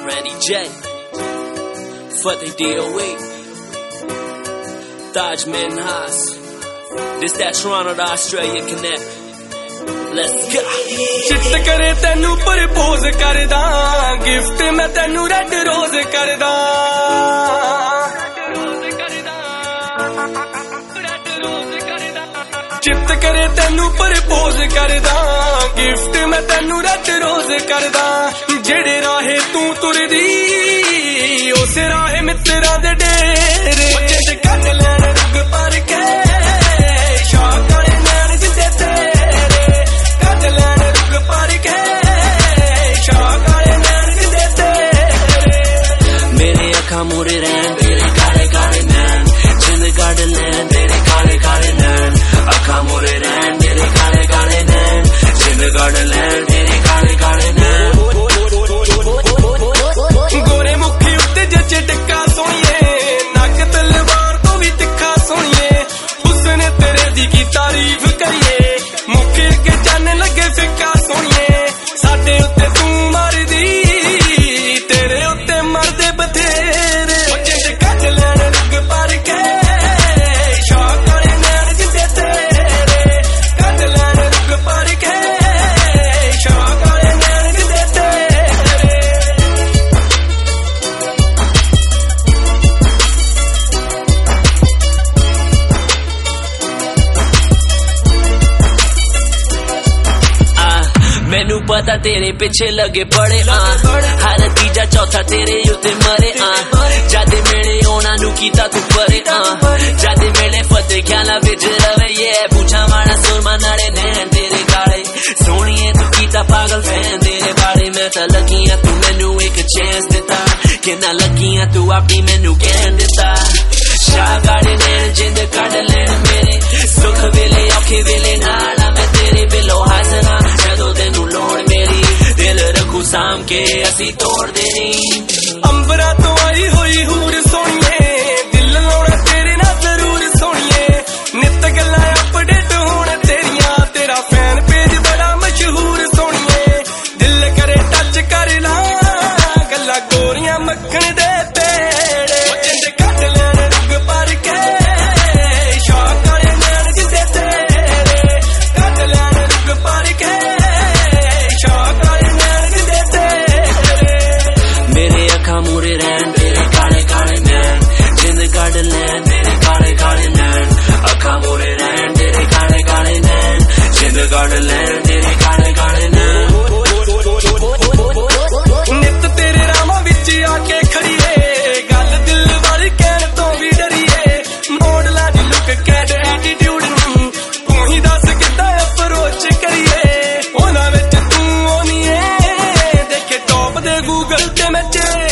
Randy J, Fateh DOE, Taj Minhas. This that Toronto to Australia connect. Let's go. चिट करे तेनू propose करदा, gift मैं तेनू रेड रोज करदा। चिट करे तेनू प्रपोज करदा, गिफ्ट मैं तेनू रेड रोज करदा। जेड़े राहे तू तुरदी, उस राहे मित्रां दे डेरे। चिट कट लैण रुग पर के, शौक वाले नैन जिंदे तेरे। कट लैण रुग पर के, शौक वाले नैन जिंदे तेरे। मेरे अखां मूरे रहन तेरे काले काले नैन, जिंद कट लैन तेरे काले काले नैन। अखां मूरे रहन तेरे काले काले नैन, जिंद कट लैन तेरे काले काले नैन। गोरे मुखी उत्ते जचे टिक्का सोनिए, नक तलवार तो भी तिखा सोनिए। उसने तेरे दी की तारीफ करिए, मुखे के जाने लगे फिक्का सोनिए। साडे उत्ते तू मरदी, तेरे उत्ते मरदे बथेरे। जिंद कट लैण रुग पर के, शौक वाले नैन जिंदे तेरे। कट लैण रुग पर के, शौक वाले नैन जिंदे तेरे। मैनू पता तेरे पिछे लगे बड़े हर तीजा चौथा तेरे उत्ते मरे जादे मेले ओना नू कीता तू परे जादे मेले फते ख्याला विच रवे ये पूछा माड़ा सुरमा नाले नैन तेरे काले सोनिए तू कीता पागल फैन तेरे बारे मैं तां लगियां तू मैनू एक चांस दिता कि ना लगियां तू अपनी मैनू कहन दिता शाह गाड़े नैन जिंद कट लैन मेरे सुख वेले औखे वेले नाल मैं तेरे बिलो हसना जदों तेनू लोड़ मेरी दिल रखू साम के असी तोड़ देनी अंबरा तो आई होई हूर सोनिए दिल लाउणा तेरे नाल जरूर सोनिए नित गल्लां अपडेट होण तेरियां तेरा फैन पेज बड़ा मशहूर सोनिए दिल करे टच कर ला गल्लां गोरियां मक्खण दे पेड़े जिंद कट लैण रुग पर के शौक वाले नैन जिंदे तेरे कट लैण रुग पर के शौक वाले नैन जिंदे तेरे मेरे अखां मूरे रहन तेरे काले काले नैन जिंद कट लैन तेरे काले काले नैन अखां मूरे रहन तेरे काले काले नैन जिंद कट लैन तेरे काले काले नैन नित तेरे रामां विच आके खड़ीए गल दिल वाली कहण तो भी डरीए मॉडलां दी लुक कैट एटीट्यूड नी तू ही दस किद्दां अप्रोच करिए उहनां विच तू होनी ऐ देखे टॉप दे गूगल ते मैं